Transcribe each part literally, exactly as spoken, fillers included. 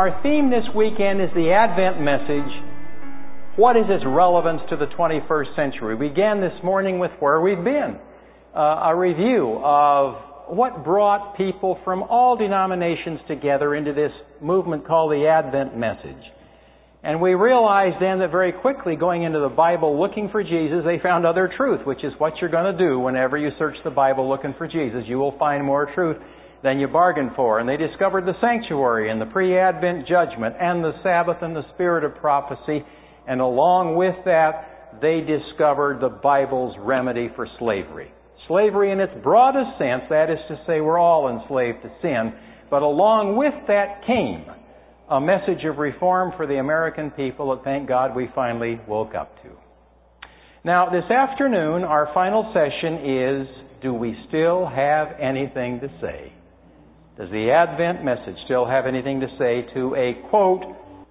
Our theme this weekend is the Advent message. What is its relevance to the twenty-first century? We began this morning with where we've been. Uh, a review of what brought people from all denominations together into this movement called the Advent message. And we realized then that very quickly, going into the Bible looking for Jesus, they found other truth, which is what you're going to do whenever you search the Bible looking for Jesus. You will find more truth than you bargained for. And they discovered the sanctuary and the pre-Advent judgment and the Sabbath and the spirit of prophecy. And along with that, they discovered the Bible's remedy for slavery. Slavery in its broadest sense, that is to say we're all enslaved to sin. But along with that came a message of reform for the American people that, thank God, we finally woke up to. Now, this afternoon, our final session is, do we still have anything to say? Does the Advent message still have anything to say to a, quote,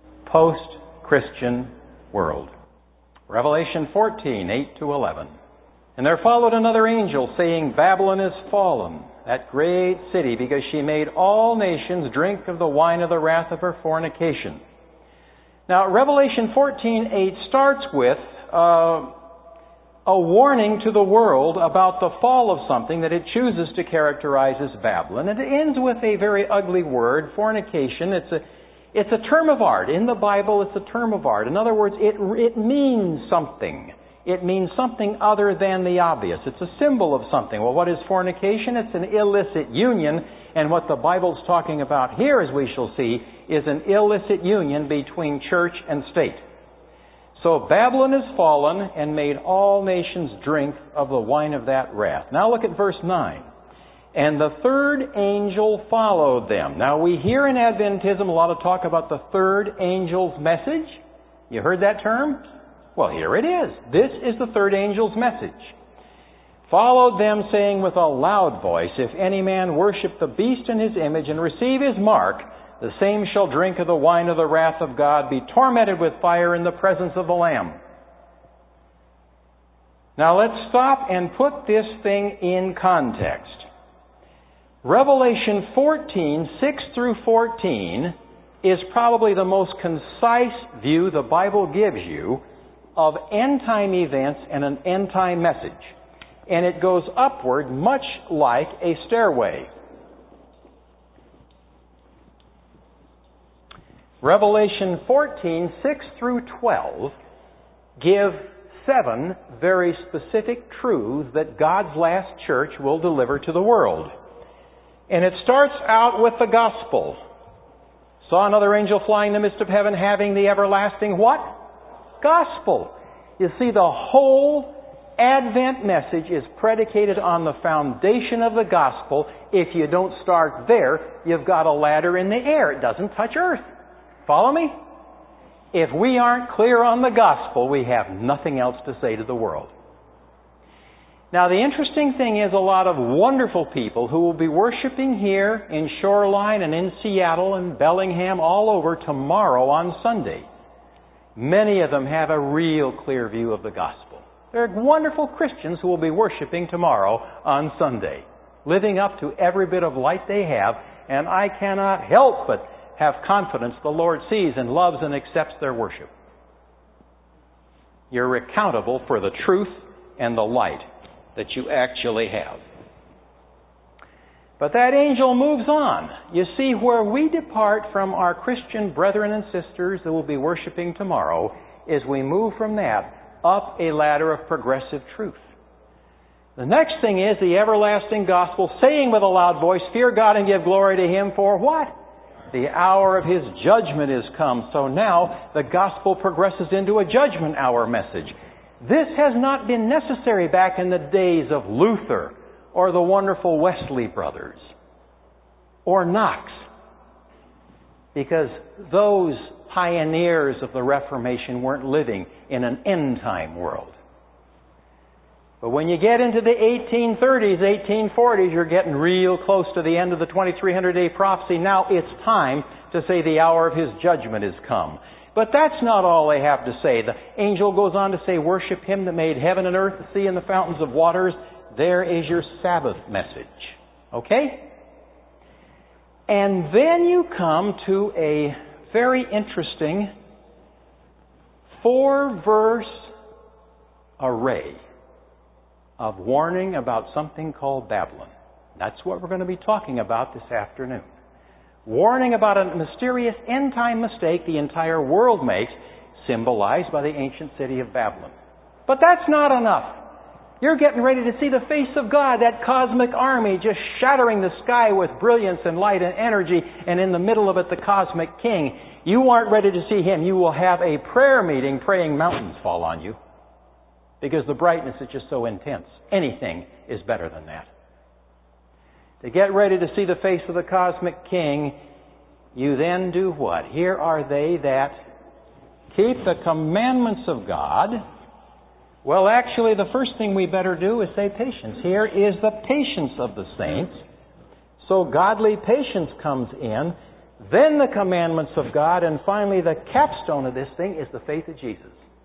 post-Christian world? Revelation fourteen, eight to eleven. And there followed another angel saying, Babylon is fallen, that great city, because she made all nations drink of the wine of the wrath of her fornication. Now, Revelation fourteen, eight starts with uh, a warning to the world about the fall of something that it chooses to characterize as Babylon. And it ends with a very ugly word, fornication. It's a, it's a term of art. In the Bible, it's a term of art. In other words, it, it means something. It means something other than the obvious. It's a symbol of something. Well, what is fornication? It's an illicit union. And what the Bible's talking about here, as we shall see, is an illicit union between church and state. So Babylon is fallen and made all nations drink of the wine of that wrath. Now look at verse nine. And the third angel followed them. Now we hear in Adventism a lot of talk about the third angel's message. You heard that term? Well, here it is. This is the third angel's message. Followed them, saying with a loud voice, If any man worship the beast in his image and receive his mark, the same shall drink of the wine of the wrath of God, be tormented with fire in the presence of the Lamb. Now let's stop and put this thing in context. Revelation fourteen, six through fourteen is probably the most concise view the Bible gives you of end-time events and an end-time message. And it goes upward much like a stairway. Revelation fourteen, six through twelve give seven very specific truths that God's last church will deliver to the world. And it starts out with the gospel. Saw another angel flying in the midst of heaven, having the everlasting what? Gospel. You see, the whole Advent message is predicated on the foundation of the gospel. If you don't start there, you've got a ladder in the air. It doesn't touch earth. Follow me? If we aren't clear on the gospel, we have nothing else to say to the world. Now, the interesting thing is a lot of wonderful people who will be worshiping here in Shoreline and in Seattle and Bellingham, all over tomorrow on Sunday. Many of them have a real clear view of the gospel. They're wonderful Christians who will be worshiping tomorrow on Sunday, living up to every bit of light they have, and I cannot help but have confidence the Lord sees and loves and accepts their worship. You're accountable for the truth and the light that you actually have. But that angel moves on. You see, where we depart from our Christian brethren and sisters that will be worshiping tomorrow is we move from that up a ladder of progressive truth. The next thing is the everlasting gospel, saying with a loud voice, Fear God and give glory to Him, for what? The hour of His judgment is come. So now the gospel progresses into a judgment hour message. This has not been necessary back in the days of Luther or the wonderful Wesley brothers or Knox, because those pioneers of the Reformation weren't living in an end-time world. But when you get into the eighteen thirties, eighteen forties, you're getting real close to the end of the twenty-three hundred day prophecy. Now it's time to say the hour of His judgment is come. But that's not all they have to say. The angel goes on to say, Worship Him that made heaven and earth, the sea and the fountains of waters. There is your Sabbath message. Okay? And then you come to a very interesting four-verse array of warning about something called Babylon. That's what we're going to be talking about this afternoon. Warning about a mysterious end-time mistake the entire world makes, symbolized by the ancient city of Babylon. But that's not enough. You're getting ready to see the face of God, that cosmic army just shattering the sky with brilliance and light and energy, and in the middle of it, the cosmic king. You aren't ready to see him. You will have a prayer meeting praying mountains fall on you, because the brightness is just so intense. Anything is better than that. To get ready to see the face of the cosmic king, you then do what? Here are they that keep the commandments of God. Well, actually, the first thing we better do is say patience. Here is the patience of the saints. So godly patience comes in, then the commandments of God, and finally the capstone of this thing is the faith of Jesus.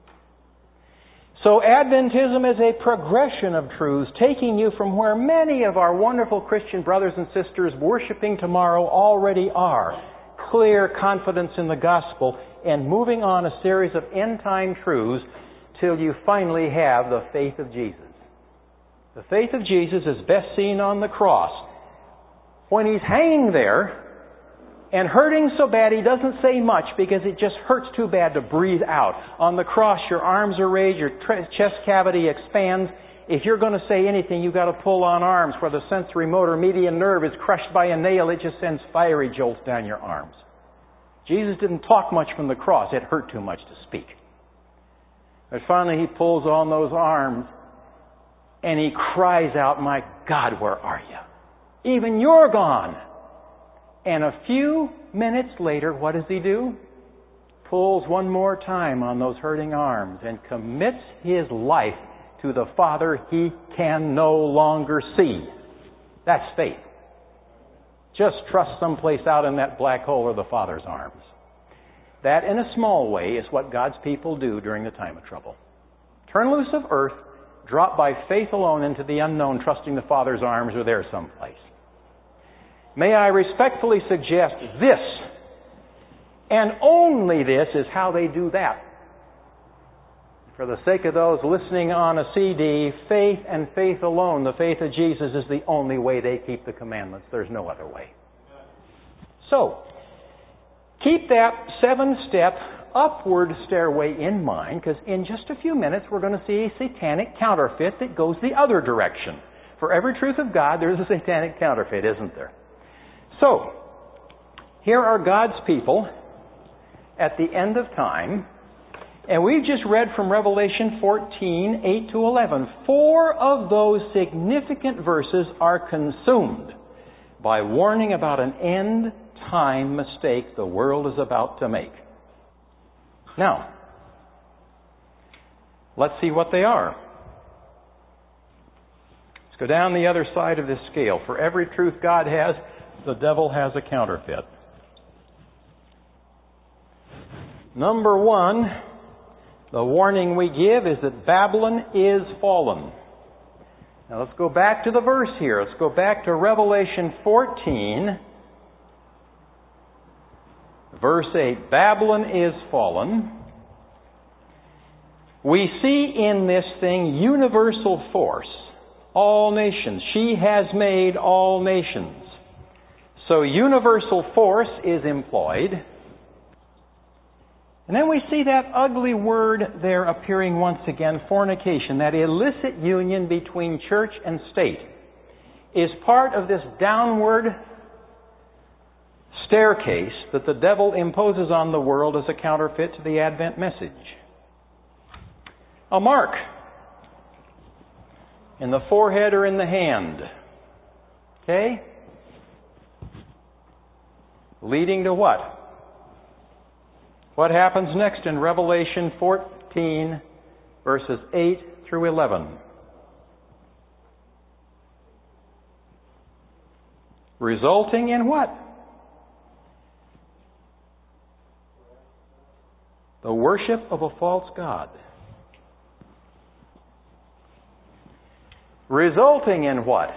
So Adventism is a progression of truths, taking you from where many of our wonderful Christian brothers and sisters worshiping tomorrow already are. Clear confidence in the gospel, and moving on a series of end-time truths till you finally have the faith of Jesus. The faith of Jesus is best seen on the cross. When He's hanging there and hurting so bad He doesn't say much because it just hurts too bad to breathe out. On the cross, your arms are raised, your chest cavity expands. If you're going to say anything, you've got to pull on arms where the sensory motor median nerve is crushed by a nail. It just sends fiery jolts down your arms. Jesus didn't talk much from the cross. It hurt too much to speak. But finally He pulls on those arms and He cries out, "My God, where are you? Even you're gone." And a few minutes later, what does He do? Pulls one more time on those hurting arms and commits His life to the Father He can no longer see. That's faith. Just trust someplace out in that black hole of the Father's arms. That, in a small way, is what God's people do during the time of trouble. Turn loose of earth, drop by faith alone into the unknown, trusting the Father's arms are there someplace. May I respectfully suggest this, and only this, is how they do that. For the sake of those listening on a C D, faith and faith alone, the faith of Jesus, is the only way they keep the commandments. There's no other way. So, keep that seven-step upward stairway in mind, because in just a few minutes we're going to see a satanic counterfeit that goes the other direction. For every truth of God, there's a satanic counterfeit, isn't there? So, here are God's people at the end of time, and we've just read from Revelation fourteen, eight to eleven. Four of those significant verses are consumed by warning about an end-time mistake the world is about to make. Now, let's see what they are. Let's go down the other side of this scale. For every truth God has, the devil has a counterfeit. Number one, the warning we give is that Babylon is fallen. Now let's go back to the verse here. Let's go back to Revelation fourteen, verse eight. Babylon is fallen. We see in this thing universal force. All nations. She has made all nations. So universal force is employed. And then we see that ugly word there appearing once again, fornication. That illicit union between church and state is part of this downward staircase that the devil imposes on the world as a counterfeit to the Advent message. A mark in the forehead or in the hand. Okay? Leading to what? What happens next in Revelation fourteen, verses eight through eleven? Resulting in what? The worship of a false god. Resulting in what?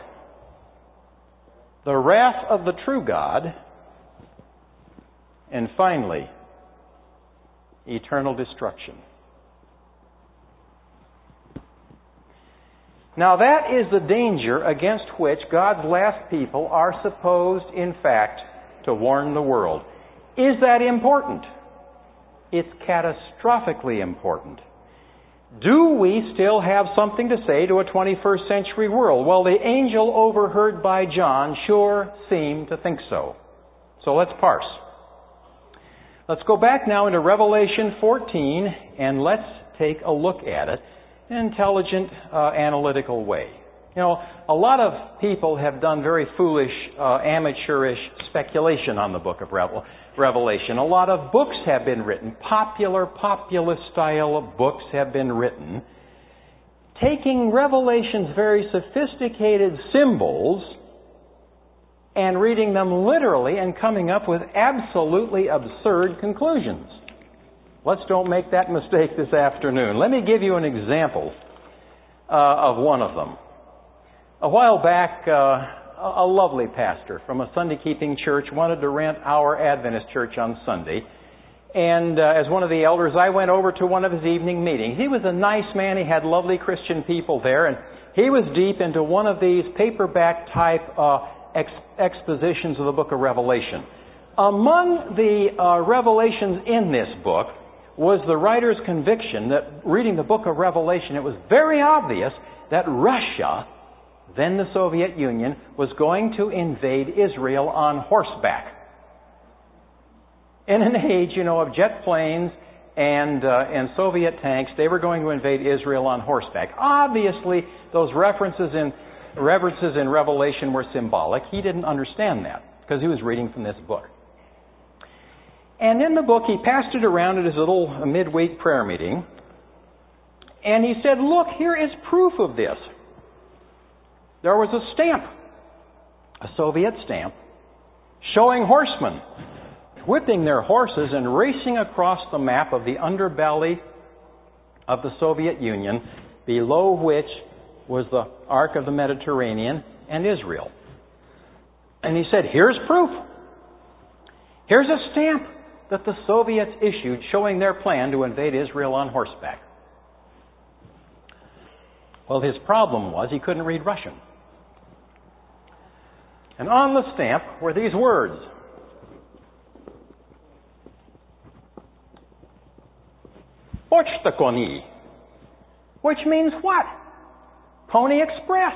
The wrath of the true God. And finally, eternal destruction. Now that is the danger against which God's last people are supposed, in fact, to warn the world. Is that important? It's catastrophically important. Do we still have something to say to a twenty-first century world? Well, the angel overheard by John sure seemed to think so. So let's parse. Let's go back now into Revelation fourteen and let's take a look at it in an intelligent, uh, analytical way. You know, a lot of people have done very foolish, uh, amateurish speculation on the book of Revel- Revelation. A lot of books have been written. Popular, populist style books have been written, taking Revelation's very sophisticated symbols and reading them literally and coming up with absolutely absurd conclusions. Let's don't make that mistake this afternoon. Let me give you an example uh, of one of them. A while back, uh, a lovely pastor from a Sunday-keeping church wanted to rent our Adventist church on Sunday. And uh, as one of the elders, I went over to one of his evening meetings. He was a nice man. He had lovely Christian people there. And he was deep into one of these paperback-type uh, ex- expositions of the book of Revelation. Among the uh, revelations in this book was the writer's conviction that reading the book of Revelation, it was very obvious that Russia, then the Soviet Union, was going to invade Israel on horseback. In an age, you know, of jet planes and uh, and Soviet tanks, they were going to invade Israel on horseback. Obviously, those references in references in Revelation were symbolic. He didn't understand that because he was reading from this book. And in the book, he passed it around at his little midweek prayer meeting, and he said, "Look, here is proof of this." There was a stamp, a Soviet stamp, showing horsemen whipping their horses and racing across the map of the underbelly of the Soviet Union, below which was the Arc of the Mediterranean and Israel. And he said, here's proof. Here's a stamp that the Soviets issued showing their plan to invade Israel on horseback. Well, his problem was he couldn't read Russian. And on the stamp were these words. Pochta Koni, which means what? Pony Express.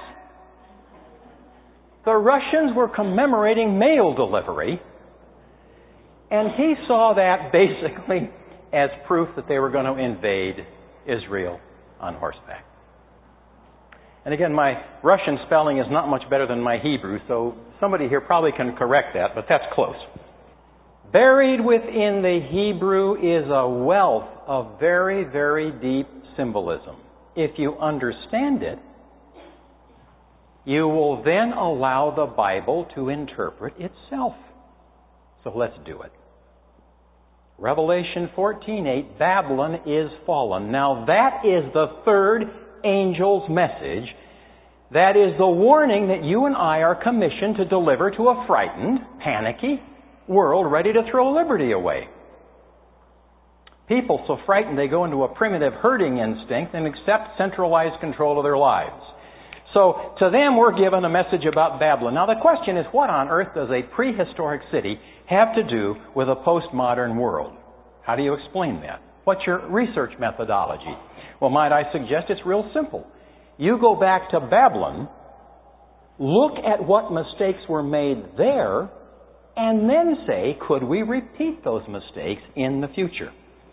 The Russians were commemorating mail delivery, and he saw that basically as proof that they were going to invade Israel on horseback. And again, my Russian spelling is not much better than my Hebrew, so somebody here probably can correct that, but that's close. Buried within the Hebrew is a wealth of very, very deep symbolism. If you understand it, you will then allow the Bible to interpret itself. So let's do it. Revelation fourteen eight, Babylon is fallen. Now that is the third angel's message. That is the warning that you and I are commissioned to deliver to a frightened, panicky world ready to throw liberty away. People so frightened they go into a primitive herding instinct and accept centralized control of their lives. So to them we're given a message about Babylon. Now the question is, what on earth does a prehistoric city have to do with a postmodern world? How do you explain that? What's your research methodology? Well, might I suggest it's real simple. You go back to Babylon, look at what mistakes were made there, and then say, could we repeat those mistakes in the future?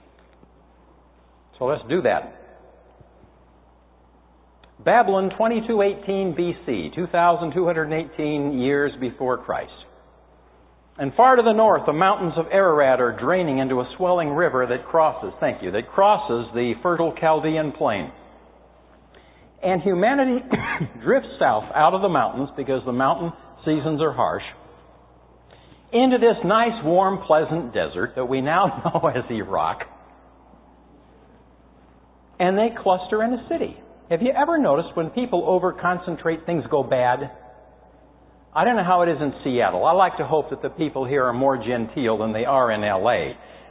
So let's do that. Babylon, twenty-two eighteen B C, two thousand two hundred eighteen years before Christ. And far to the north, the mountains of Ararat are draining into a swelling river that crosses, thank you, that crosses the fertile Chaldean plain. And humanity drifts south out of the mountains because the mountain seasons are harsh, into this nice, warm, pleasant desert that we now know as Iraq. And they cluster in a city. Have you ever noticed when people over-concentrate, things go bad? I don't know how it is in Seattle. I like to hope that the people here are more genteel than they are in L A.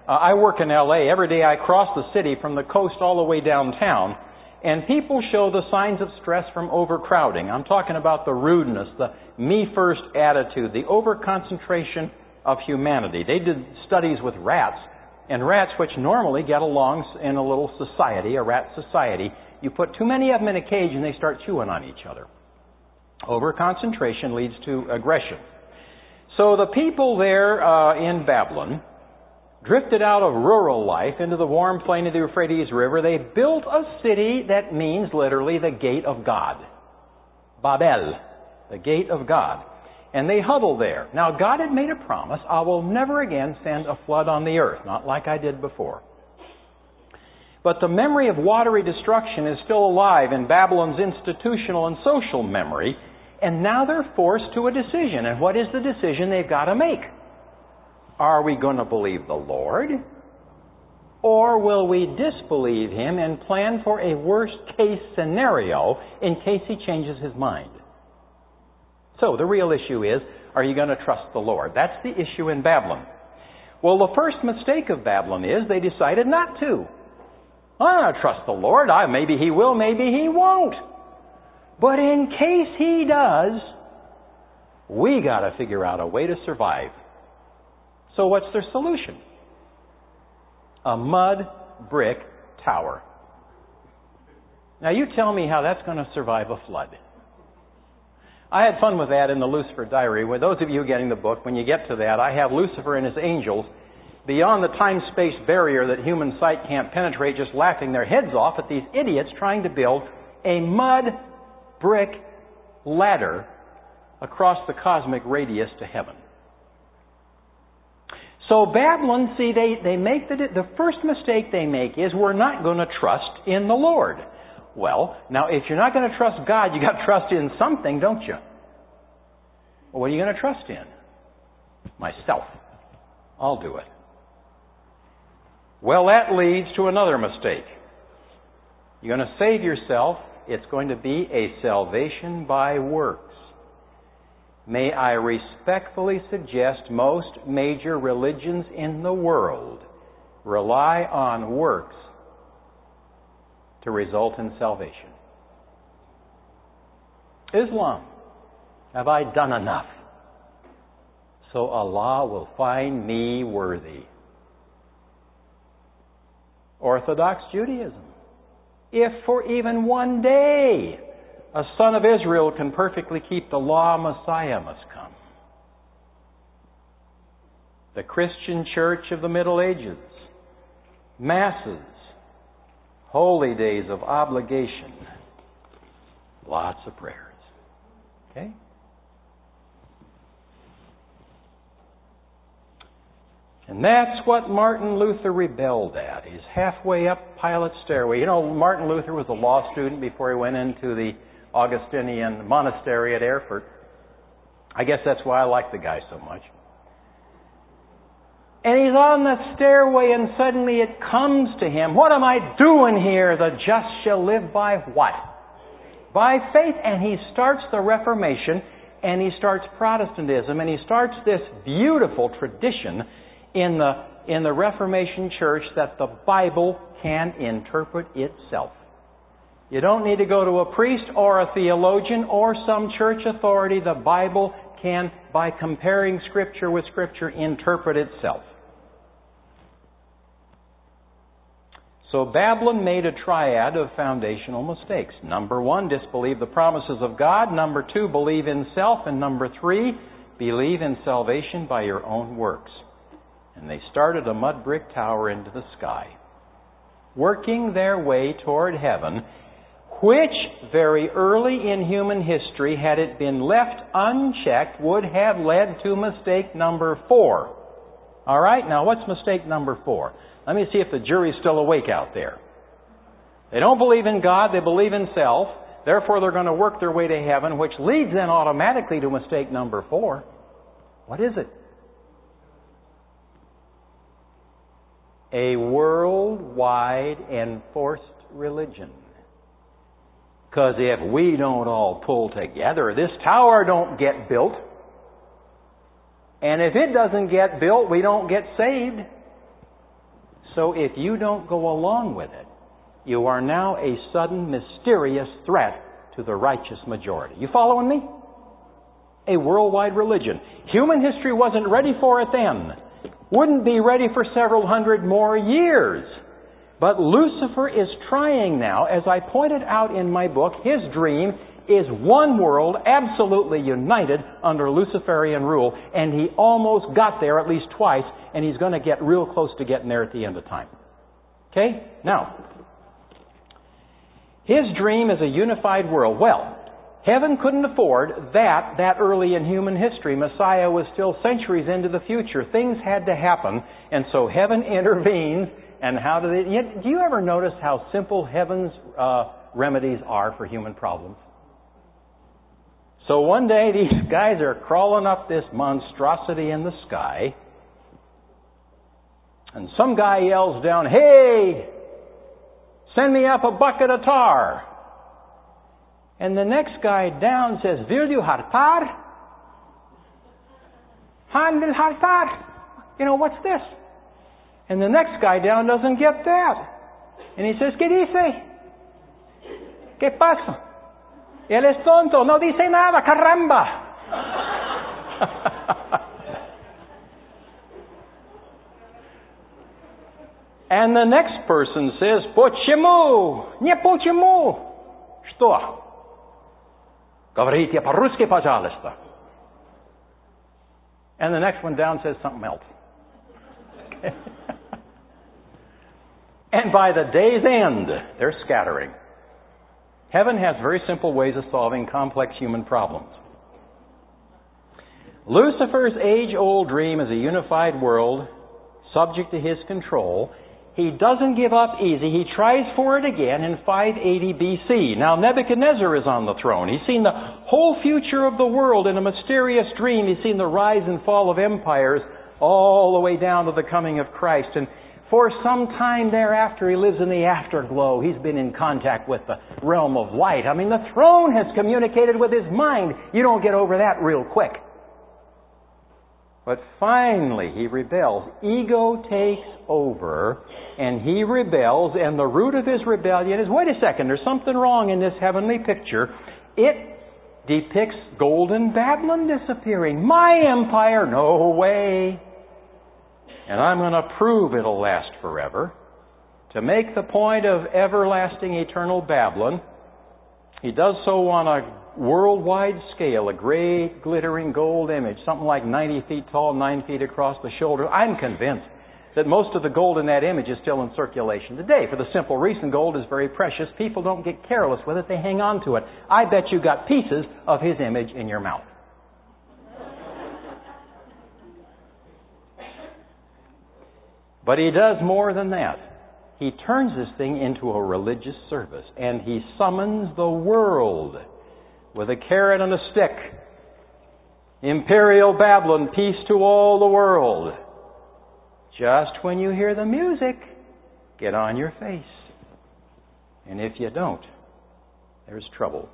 Uh, I work in L A Every day I cross the city from the coast all the way downtown, and people show the signs of stress from overcrowding. I'm talking about the rudeness, the me-first attitude, the over-concentration of humanity. They did studies with rats, and rats which normally get along in a little society, a rat society, you put too many of them in a cage and they start chewing on each other. Over-concentration leads to aggression. So the people there uh, in Babylon drifted out of rural life into the warm plain of the Euphrates River. They built a city that means literally the gate of God. Babel, the gate of God. And they huddled there. Now God had made a promise, I will never again send a flood on the earth, not like I did before. But the memory of watery destruction is still alive in Babylon's institutional and social memory, and now they're forced to a decision. And what is the decision they've got to make? Are we going to believe the Lord? Or will we disbelieve Him and plan for a worst-case scenario in case He changes His mind? So the real issue is, are you going to trust the Lord? That's the issue in Babylon. Well, the first mistake of Babylon is they decided not to. I don't trust the Lord. I, maybe He will, maybe He won't. But in case He does, we got to figure out a way to survive. So what's their solution? A mud brick tower. Now you tell me how that's going to survive a flood. I had fun with that in the Lucifer Diary. With those of you getting the book, when you get to that, I have Lucifer and his angels beyond the time-space barrier that human sight can't penetrate, just laughing their heads off at these idiots trying to build a mud brick ladder across the cosmic radius to heaven. So Babylon, see, they, they make the, the first mistake they make is we're not going to trust in the Lord. Well, now if you're not going to trust God, you got to trust in something, don't you? Well, what are you going to trust in? Myself. I'll do it. Well, that leads to another mistake. You're going to save yourself. It's going to be a salvation by works. May I respectfully suggest most major religions in the world rely on works to result in salvation. Islam, have I done enough so Allah will find me worthy? Orthodox Judaism, if for even one day a son of Israel can perfectly keep the law, Messiah must come. The Christian Church of the Middle Ages, masses, holy days of obligation, lots of prayers. Okay? And that's what Martin Luther rebelled at. He's halfway up Pilate's stairway. You know, Martin Luther was a law student before he went into the Augustinian monastery at Erfurt. I guess that's why I like the guy so much. And he's on the stairway and suddenly it comes to him, what am I doing here? The just shall live by what? By faith. And he starts the Reformation and he starts Protestantism and he starts this beautiful tradition in the, in the Reformation Church that the Bible can interpret itself. You don't need to go to a priest or a theologian or some church authority. The Bible can, by comparing Scripture with Scripture, interpret itself. So Babylon made a triad of foundational mistakes. Number one, disbelieve the promises of God. Number two, believe in self. And number three, believe in salvation by your own works. And they started a mud brick tower into the sky, working their way toward heaven, which very early in human history, had it been left unchecked, would have led to mistake number four. All right, now what's mistake number four? Let me see if the jury's still awake out there. They don't believe in God, they believe in self. Therefore, they're going to work their way to heaven, which leads then automatically to mistake number four. What is it? A worldwide enforced religion. Because if we don't all pull together, this tower don't get built. And if it doesn't get built, we don't get saved. So if you don't go along with it, you are now a sudden, mysterious threat to the righteous majority. You following me? A worldwide religion. Human history wasn't ready for it then. Wouldn't be ready for several hundred more years. But Lucifer is trying now, as I pointed out in my book, his dream is one world absolutely united under Luciferian rule, and he almost got there at least twice, and he's going to get real close to getting there at the end of time. Okay? Now, his dream is a unified world. Well, heaven couldn't afford that that early in human history. Messiah was still centuries into the future. Things had to happen, and so heaven intervenes. And how do they... Do you ever notice how simple heaven's uh, remedies are for human problems? So one day these guys are crawling up this monstrosity in the sky, and some guy yells down, "Hey, send me up a bucket of tar." And the next guy down says, "Vill du ha tar? Han vill ha tar." You know, what's this? And the next guy down doesn't get that. And he says, "¿Qué dice? ¿Qué pasa? Él es tonto, no dice nada, caramba." And the next person says, "Почему? Не почему? Что? Говорите по-русски, пожалуйста." And the next one down says something else. And by the day's end, they're scattering. Heaven has very simple ways of solving complex human problems. Lucifer's age-old dream is a unified world subject to his control. He doesn't give up easy. He tries for it again in five eighty B C. Now Nebuchadnezzar is on the throne. He's seen the whole future of the world in a mysterious dream. He's seen the rise and fall of empires all the way down to the coming of Christ. And for some time thereafter, he lives in the afterglow. He's been in contact with the realm of light. I mean, the throne has communicated with his mind. You don't get over that real quick. But finally, he rebels. Ego takes over, and he rebels, and the root of his rebellion is, wait a second, there's something wrong in this heavenly picture. It depicts golden Babylon disappearing. My empire, no way. And I'm going to prove it'll last forever. To make the point of everlasting, eternal Babylon, he does so on a worldwide scale, a great glittering gold image, something like ninety feet tall, nine feet across the shoulder. I'm convinced that most of the gold in that image is still in circulation today. For the simple reason gold is very precious. People don't get careless with it. They hang on to it. I bet you got pieces of his image in your mouth. But he does more than that. He turns this thing into a religious service, and he summons the world with a carrot and a stick. Imperial Babylon, peace to all the world. Just when you hear the music, get on your face. And if you don't, there's trouble.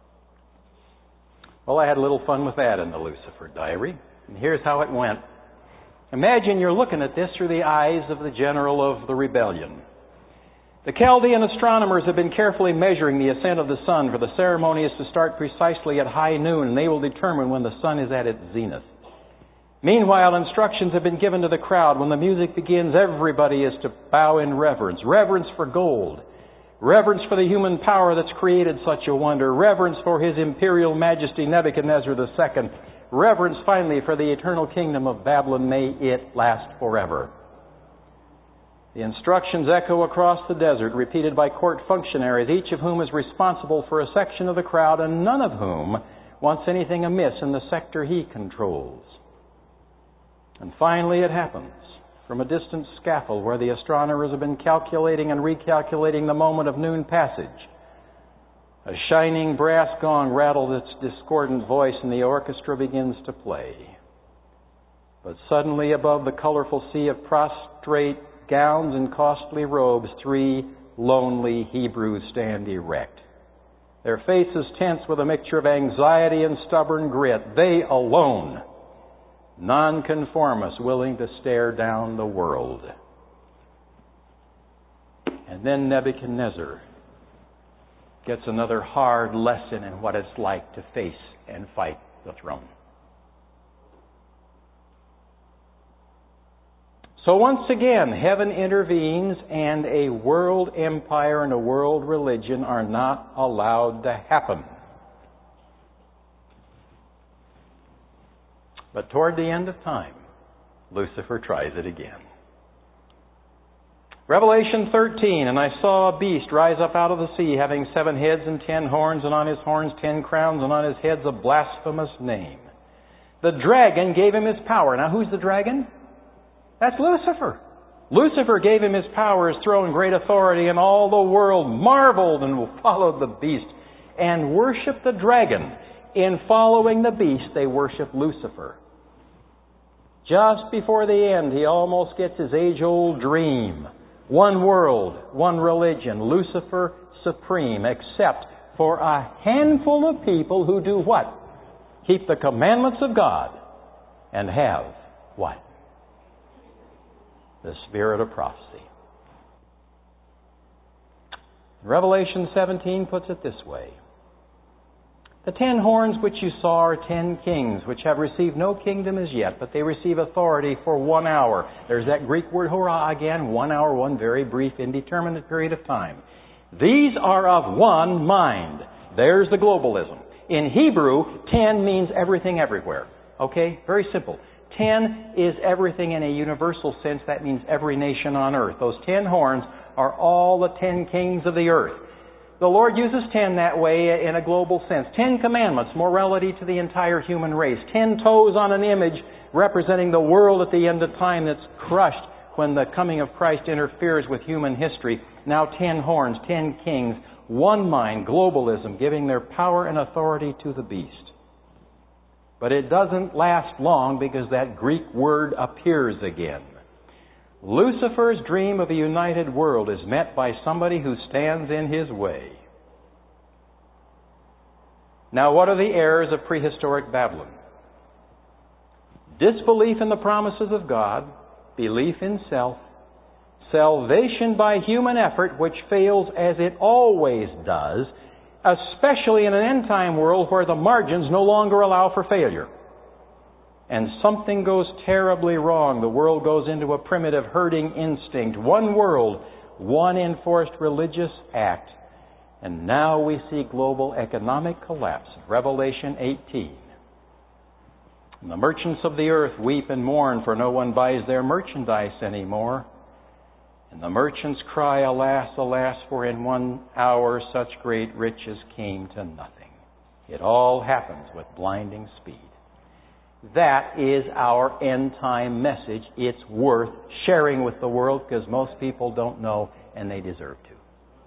Well, I had a little fun with that in the Lucifer Diary. And here's how it went. Imagine you're looking at this through the eyes of the general of the rebellion. The Chaldean astronomers have been carefully measuring the ascent of the sun, for the ceremony is to start precisely at high noon, and they will determine when the sun is at its zenith. Meanwhile, instructions have been given to the crowd. When the music begins, everybody is to bow in reverence. Reverence for gold. Reverence for the human power that's created such a wonder. Reverence for His Imperial Majesty Nebuchadnezzar the Second. Reverence, finally, for the eternal kingdom of Babylon. May it last forever. The instructions echo across the desert, repeated by court functionaries, each of whom is responsible for a section of the crowd, and none of whom wants anything amiss in the sector he controls. And finally it happens. From a distant scaffold where the astronomers have been calculating and recalculating the moment of noon passage, a shining brass gong rattles its discordant voice, and the orchestra begins to play. But suddenly, above the colorful sea of prostrate gowns and costly robes, three lonely Hebrews stand erect. Their faces tense with a mixture of anxiety and stubborn grit. They alone, nonconformists willing to stare down the world. And then Nebuchadnezzar gets another hard lesson in what it's like to face and fight the throne. So once again, heaven intervenes, and a world empire and a world religion are not allowed to happen. But toward the end of time, Lucifer tries it again. Revelation thirteen, and I saw a beast rise up out of the sea, having seven heads and ten horns, and on his horns ten crowns, and on his heads a blasphemous name. The dragon gave him his power. Now who's the dragon? That's Lucifer. Lucifer gave him his power, his throne, great authority, and all the world marveled and followed the beast and worshiped the dragon. In following the beast, they worshiped Lucifer. Just before the end, he almost gets his age-old dream. One world, one religion, Lucifer supreme, except for a handful of people who do what? Keep the commandments of God and have what? The spirit of prophecy. Revelation seventeen puts it this way. The ten horns which you saw are ten kings, which have received no kingdom as yet, but they receive authority for one hour. There's that Greek word hurrah again, one hour, one very brief, indeterminate period of time. These are of one mind. There's the globalism. In Hebrew, ten means everything everywhere. Okay? Very simple. Ten is everything in a universal sense. That means every nation on earth. Those ten horns are all the ten kings of the earth. The Lord uses ten that way in a global sense. Ten commandments, morality to the entire human race. Ten toes on an image representing the world at the end of time that's crushed when the coming of Christ interferes with human history. Now ten horns, ten kings, one mind, globalism, giving their power and authority to the beast. But it doesn't last long because that Greek word appears again. Lucifer's dream of a united world is met by somebody who stands in his way. Now, what are the errors of prehistoric Babylon? Disbelief in the promises of God, belief in self, salvation by human effort, which fails as it always does, especially in an end-time world where the margins no longer allow for failure. And something goes terribly wrong. The world goes into a primitive herding instinct. One world, one enforced religious act. And now we see global economic collapse. Revelation eighteen. And the merchants of the earth weep and mourn, for no one buys their merchandise anymore. And the merchants cry, alas, alas, for in one hour such great riches came to nothing. It all happens with blinding speed. That is our end-time message. It's worth sharing with the world because most people don't know and they deserve to.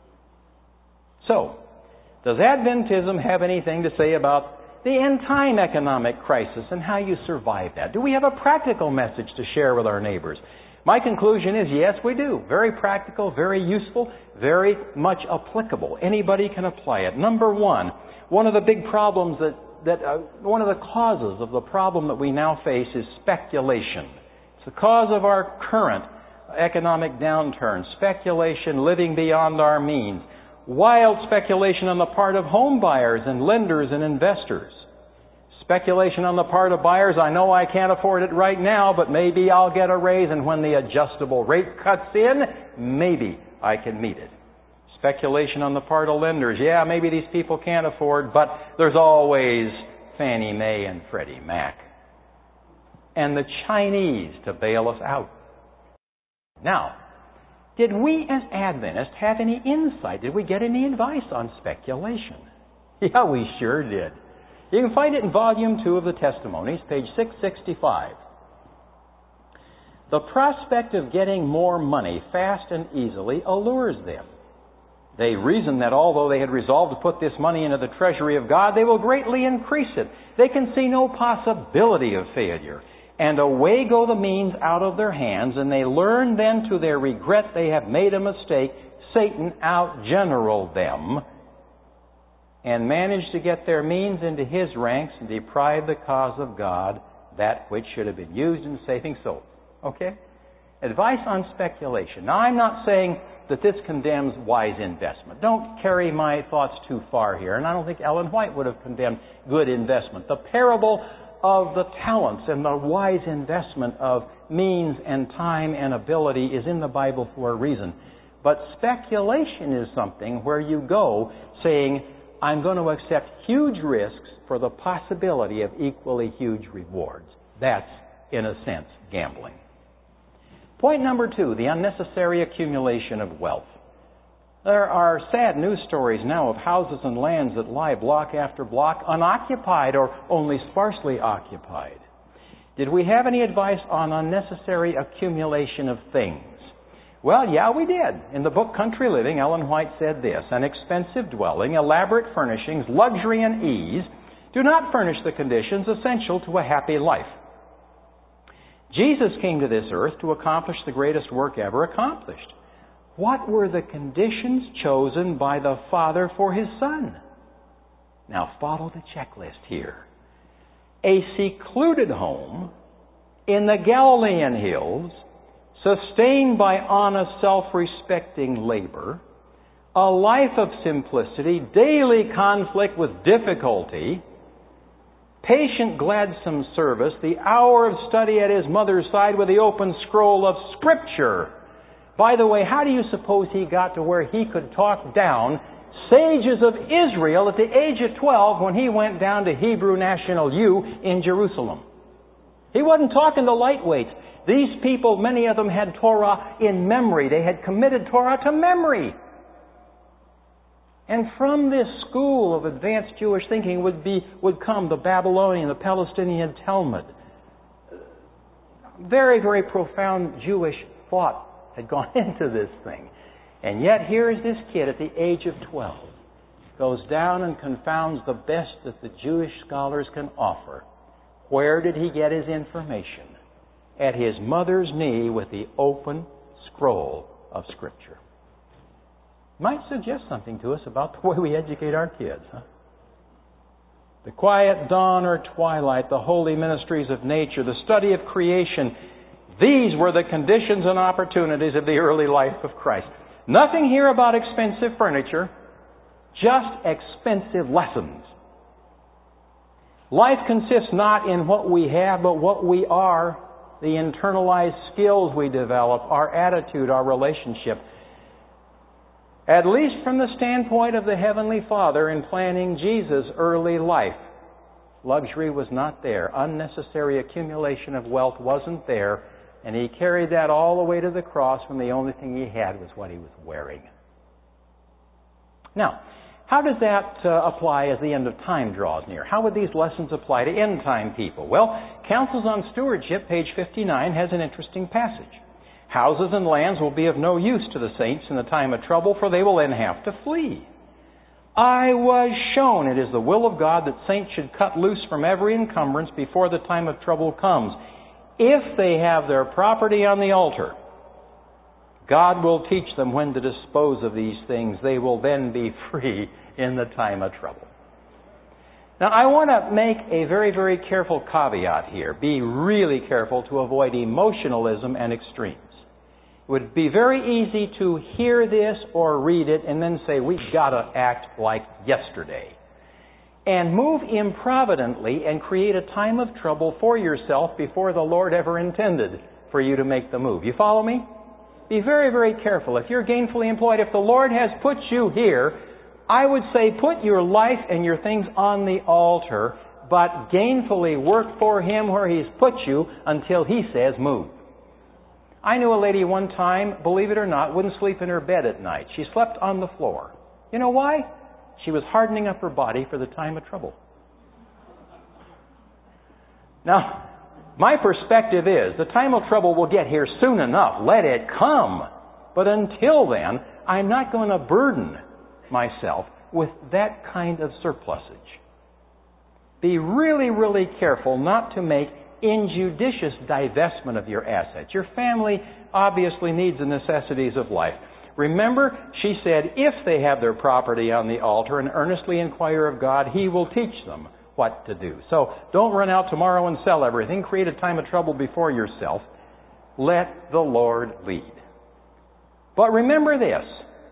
So, does Adventism have anything to say about the end-time economic crisis and how you survive that? Do we have a practical message to share with our neighbors? My conclusion is yes, we do. Very practical, very useful, very much applicable. Anybody can apply it. Number one, one of the big problems that, that uh, one of the causes of the problem that we now face is speculation. It's the cause of our current economic downturn. Speculation, living beyond our means. Wild speculation on the part of home buyers and lenders and investors. Speculation on the part of buyers, I know I can't afford it right now, but maybe I'll get a raise, and when the adjustable rate cuts in, maybe I can meet it. Speculation on the part of lenders, yeah, maybe these people can't afford, but there's always Fannie Mae and Freddie Mac. And the Chinese to bail us out. Now, did we as Adventists have any insight? Did we get any advice on speculation? Yeah, we sure did. You can find it in Volume two of the Testimonies, page six sixty-five. The prospect of getting more money fast and easily allures them. They reason that although they had resolved to put this money into the treasury of God, they will greatly increase it. They can see no possibility of failure. And away go the means out of their hands, and they learn then to their regret they have made a mistake. Satan outgeneraled them and managed to get their means into his ranks and deprive the cause of God, that which should have been used in saving souls. Okay? Advice on speculation. Now, I'm not saying that this condemns wise investment. Don't carry my thoughts too far here. And I don't think Ellen White would have condemned good investment. The parable of the talents and the wise investment of means and time and ability is in the Bible for a reason. But speculation is something where you go saying, I'm going to accept huge risks for the possibility of equally huge rewards. That's, in a sense, gambling. Point number two, the unnecessary accumulation of wealth. There are sad news stories now of houses and lands that lie block after block unoccupied or only sparsely occupied. Did we have any advice on unnecessary accumulation of things? Well, yeah, we did. In the book Country Living, Ellen White said this, an expensive dwelling, elaborate furnishings, luxury and ease do not furnish the conditions essential to a happy life. Jesus came to this earth to accomplish the greatest work ever accomplished. What were the conditions chosen by the Father for His Son? Now follow the checklist here. A secluded home in the Galilean hills, sustained by honest, self-respecting labor, a life of simplicity, daily conflict with difficulty, patient, gladsome service, the hour of study at his mother's side with the open scroll of Scripture. By the way, how do you suppose he got to where he could talk down sages of Israel at the age of twelve when he went down to Hebrew National U in Jerusalem? He wasn't talking to lightweights. These people, many of them had Torah in memory. They had committed Torah to memory. And from this school of advanced Jewish thinking would be would come the Babylonian, the Palestinian Talmud. Very, very profound Jewish thought had gone into this thing. And yet here is this kid at the age of twelve, goes down and confounds the best that the Jewish scholars can offer. Where did he get his information? At his mother's knee with the open scroll of Scripture. Might suggest something to us about the way we educate our kids, huh? The quiet dawn or twilight, the holy ministries of nature, the study of creation, these were the conditions and opportunities of the early life of Christ. Nothing here about expensive furniture, just expensive lessons. Life consists not in what we have, but what we are, the internalized skills we develop, our attitude, our relationship. At least from the standpoint of the Heavenly Father in planning Jesus' early life, luxury was not there. Unnecessary accumulation of wealth wasn't there. And He carried that all the way to the cross when the only thing He had was what He was wearing. Now, how does that uh, apply as the end of time draws near? How would these lessons apply to end time people? Well, Counsels on Stewardship, page fifty-nine, has an interesting passage. Houses and lands will be of no use to the saints in the time of trouble, for they will then have to flee. I was shown it is the will of God that saints should cut loose from every encumbrance before the time of trouble comes. If they have their property on the altar, God will teach them when to dispose of these things. They will then be free in the time of trouble. Now, I want to make a very, very careful caveat here. Be really careful to avoid emotionalism and extremes. It would be very easy to hear this or read it and then say, we've got to act like yesterday. And move improvidently and create a time of trouble for yourself before the Lord ever intended for you to make the move. You follow me? Be very, very careful. If you're gainfully employed, if the Lord has put you here, I would say put your life and your things on the altar, but gainfully work for Him where He's put you until He says move. I knew a lady one time, believe it or not, wouldn't sleep in her bed at night. She slept on the floor. You know why? She was hardening up her body for the time of trouble. Now, my perspective is the time of trouble will get here soon enough. Let it come. But until then, I'm not going to burden myself with that kind of surplusage. Be really, really careful not to make injudicious divestment of your assets. Your family obviously needs the necessities of life. Remember, she said, if they have their property on the altar and earnestly inquire of God, He will teach them what to do. So don't run out tomorrow and sell everything. Create a time of trouble before yourself. let the Lord lead. But remember this.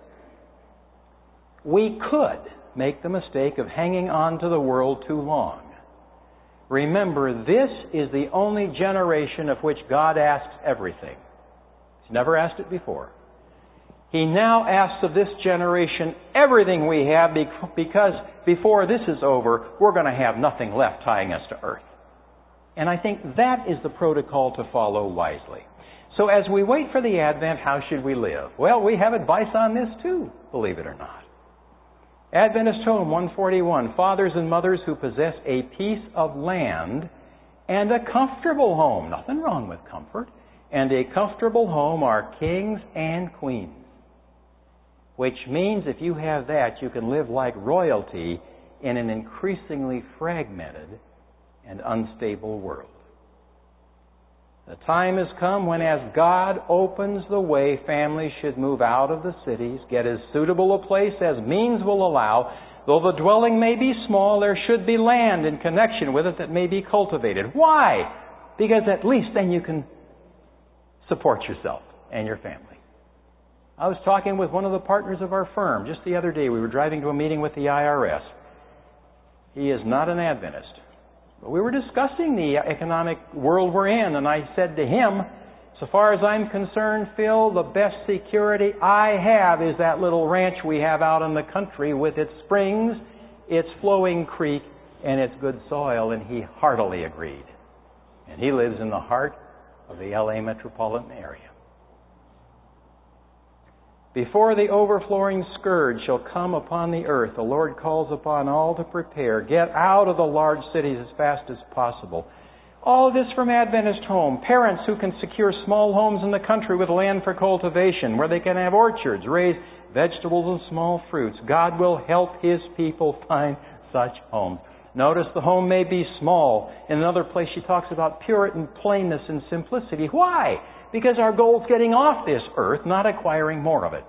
We could make the mistake of hanging on to the world too long. Remember, this is the only generation of which God asks everything. He's never asked it before. He now asks of this generation everything we have, because before this is over, we're going to have nothing left tying us to earth. And I think that is the protocol to follow wisely. So as we wait for the Advent, how should we live? Well, we have advice on this too, believe it or not. Adventist Home one forty-one, fathers and mothers who possess a piece of land and a comfortable home, nothing wrong with comfort, and a comfortable home are kings and queens. Which means if you have that, you can live like royalty in an increasingly fragmented and unstable world. The time has come when, as God opens the way, families should move out of the cities, get as suitable a place as means will allow. Though the dwelling may be small, there should be land in connection with it that may be cultivated. Why? Because at least then you can support yourself and your family. I was talking with one of the partners of our firm just the other day. We were driving to a meeting with the I R S. He is not an Adventist. But we were discussing the economic world we're in, and I said to him, so far as I'm concerned, Phil, the best security I have is that little ranch we have out in the country with its springs, its flowing creek, and its good soil. And he heartily agreed. And he lives in the heart of the L A metropolitan area. Before the overflowing scourge shall come upon the earth, the Lord calls upon all to prepare. Get out of the large cities as fast as possible. All this from Adventist Home. Parents who can secure small homes in the country with land for cultivation, where they can have orchards, raise vegetables and small fruits. God will help His people find such homes. Notice the home may be small. In another place she talks about Puritan plainness and simplicity. Why? Because our goal is getting off this earth, not acquiring more of it.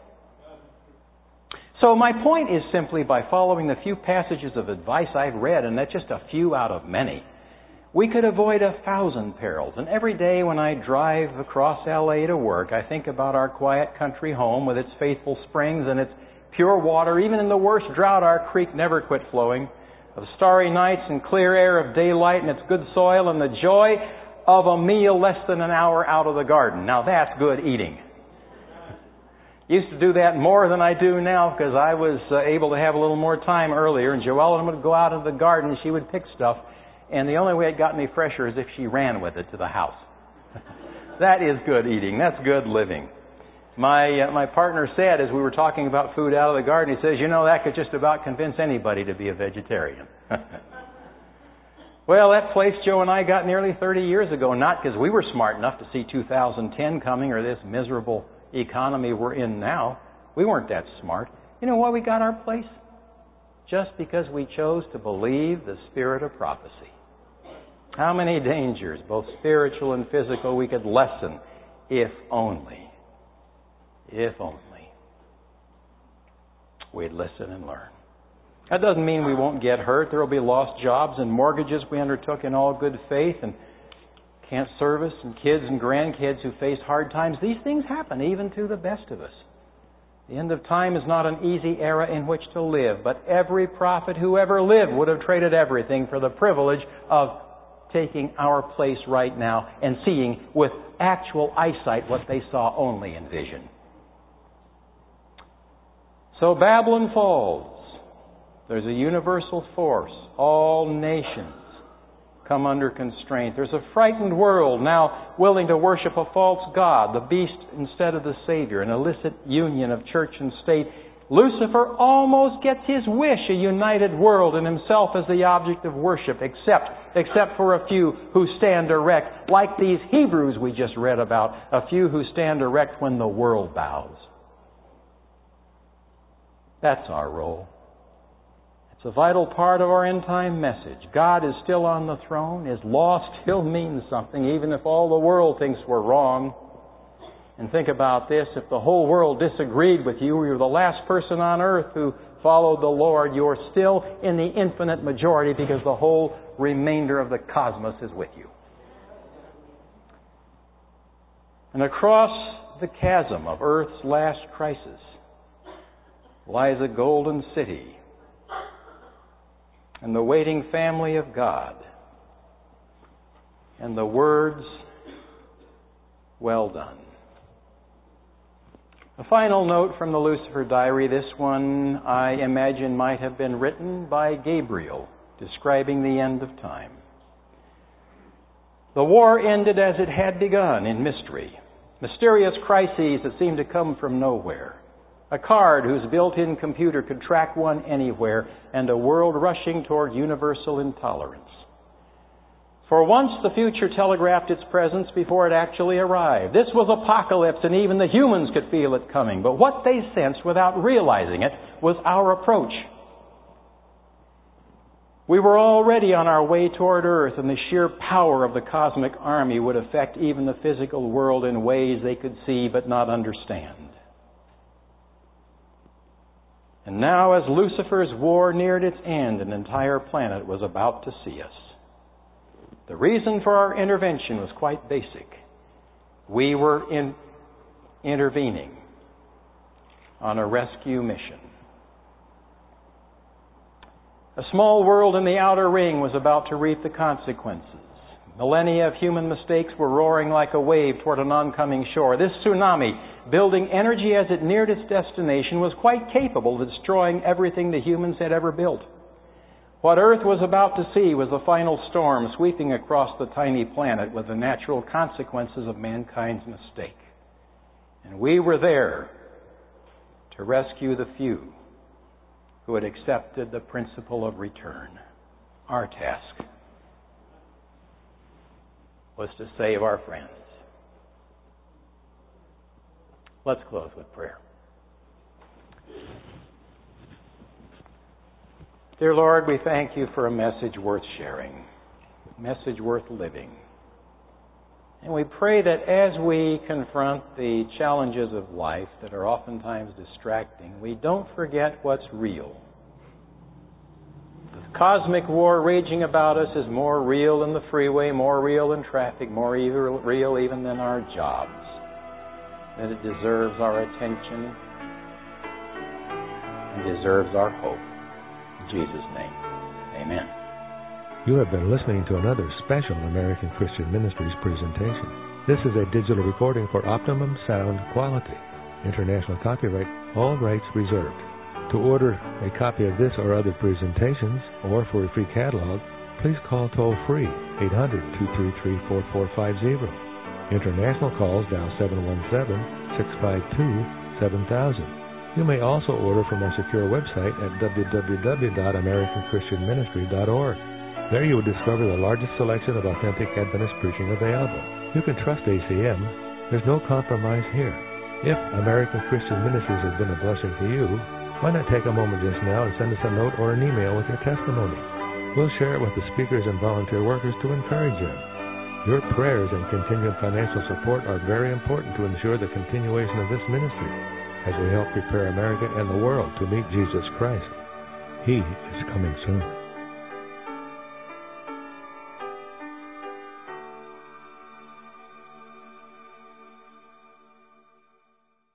So my point is simply, by following the few passages of advice I've read, and that's just a few out of many, we could avoid a thousand perils. And every day when I drive across L A to work, I think about our quiet country home with its faithful springs and its pure water. Even in the worst drought, our creek never quit flowing. Of starry nights and clear air of daylight and its good soil, and the joy of a meal less than an hour out of the garden. Now that's good eating. Used to do that more than I do now, because I was uh, able to have a little more time earlier, and Joellen would go out into the garden and she would pick stuff, and the only way it got any fresher is if she ran with it to the house. That is good eating. That's good living. My uh, my partner said, as we were talking about food out of the garden, he says, you know, that could just about convince anybody to be a vegetarian. Well, that place Joe and I got nearly thirty years ago, not because we were smart enough to see two thousand ten coming or this miserable economy we're in now. We weren't that smart. You know why we got our place? Just because we chose to believe the spirit of prophecy. How many dangers, both spiritual and physical, we could lessen if only, if only we'd listen and learn. That doesn't mean we won't get hurt. There will be lost jobs and mortgages we undertook in all good faith, and can't service, and kids and grandkids who face hard times. These things happen even to the best of us. The end of time is not an easy era in which to live, but every prophet who ever lived would have traded everything for the privilege of taking our place right now and seeing with actual eyesight what they saw only in vision. So Babylon falls. There's a universal force. All nations come under constraint. There's a frightened world now willing to worship a false god, the beast instead of the Savior, an illicit union of church and state. Lucifer almost gets his wish, a united world, and himself as the object of worship, except, except for a few who stand erect, like these Hebrews we just read about, a few who stand erect when the world bows. That's our role. It's a vital part of our end-time message. God is still on the throne. His law still means something, even if all the world thinks we're wrong. And think about this. If the whole world disagreed with you, you're the last person on earth who followed the Lord, you're still in the infinite majority, because the whole remainder of the cosmos is with you. And across the chasm of earth's last crisis lies a golden city and the waiting family of God and the words, "Well done." A final note from the Lucifer Diary. This one, I imagine, might have been written by Gabriel, describing the end of time. The war ended as it had begun, in mystery. Mysterious crises that seemed to come from nowhere. A card whose built-in computer could track one anywhere, and a world rushing toward universal intolerance. For once, the future telegraphed its presence before it actually arrived. This was apocalypse, and even the humans could feel it coming. But what they sensed without realizing it was our approach. We were already on our way toward Earth, and the sheer power of the cosmic army would affect even the physical world in ways they could see but not understand. And now, as Lucifer's war neared its end, an entire planet was about to see us. The reason for our intervention was quite basic. We were in intervening on a rescue mission. A small world in the outer ring was about to reap the consequences. Millennia of human mistakes were roaring like a wave toward an oncoming shore. This tsunami, building energy as it neared its destination, was quite capable of destroying everything the humans had ever built. What Earth was about to see was the final storm sweeping across the tiny planet with the natural consequences of mankind's mistake. And we were there to rescue the few who had accepted the principle of return. Our task was to save our friends. Let's close with prayer. Dear Lord, we thank you for a message worth sharing, a message worth living. And we pray that as we confront the challenges of life that are oftentimes distracting, we don't forget what's real. The cosmic war raging about us is more real than the freeway, more real than traffic, more real even than our jobs. That it deserves our attention and deserves our hope. In Jesus' name, amen. You have been listening to another special American Christian Ministries presentation. This is a digital recording for optimum sound quality. International copyright, all rights reserved. To order a copy of this or other presentations, or for a free catalog, please call toll-free eight hundred, two three three, four four five zero. International calls dial seven one seven, six five two, seven thousand. You may also order from our secure website at w w w dot american christian ministry dot org. There you will discover the largest selection of authentic Adventist preaching available. You can trust A C M. There's no compromise here. If American Christian Ministries has been a blessing to you, why not take a moment just now and send us a note or an email with your testimony? We'll share it with the speakers and volunteer workers to encourage them. Your prayers and continued financial support are very important to ensure the continuation of this ministry as we help prepare America and the world to meet Jesus Christ. He is coming soon.